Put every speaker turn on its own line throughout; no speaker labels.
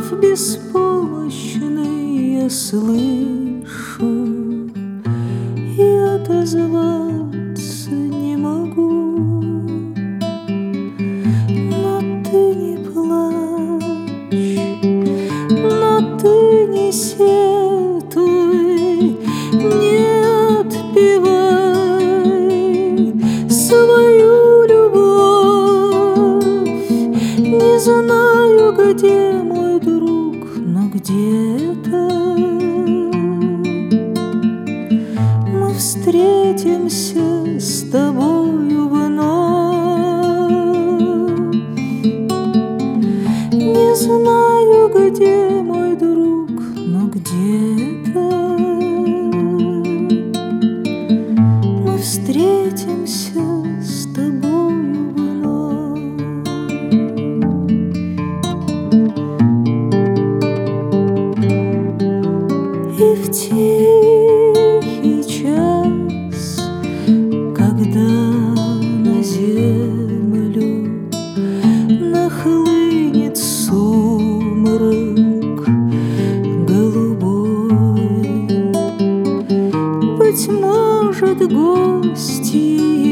беспомощный я слышу, и отозваться не могу. Но ты не плачь, но ты не сетуй, не отпевай свою любовь. Не знаю, где мой друг, но где-то мы встретимся с тобою вновь. Не знаю, где мой друг, но где-то мы встретимся с тобою вновь. И в тихий час, когда на землю нахлынет сумрак голубой, быть может, гости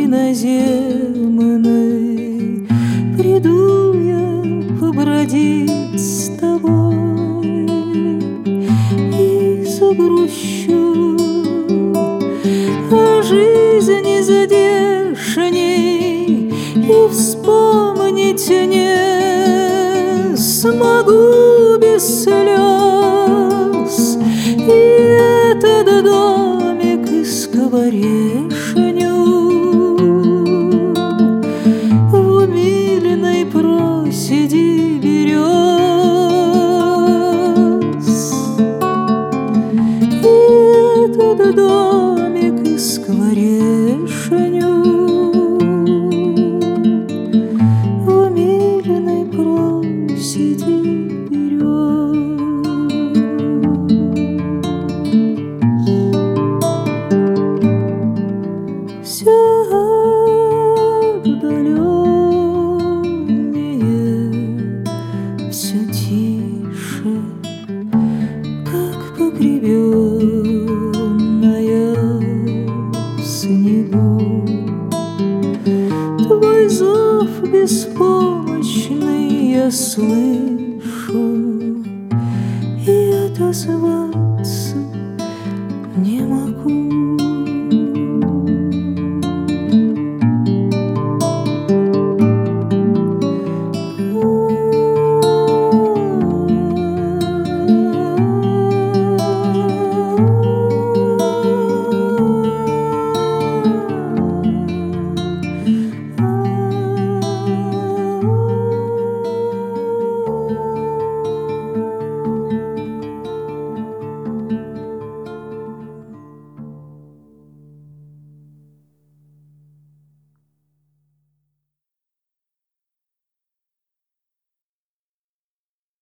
иноземные, приду я побродить с тобой и загрущу о жизни здешней, и вспомнить не смогу без слез. И этот домик и скворечню в умиленной проседи берез. И этот домик и скворечню в умиленной проседи берез. Все отдаленнее, все тише, как погребенная в снегу. Твой зов беспомощный я слышу, и отозваться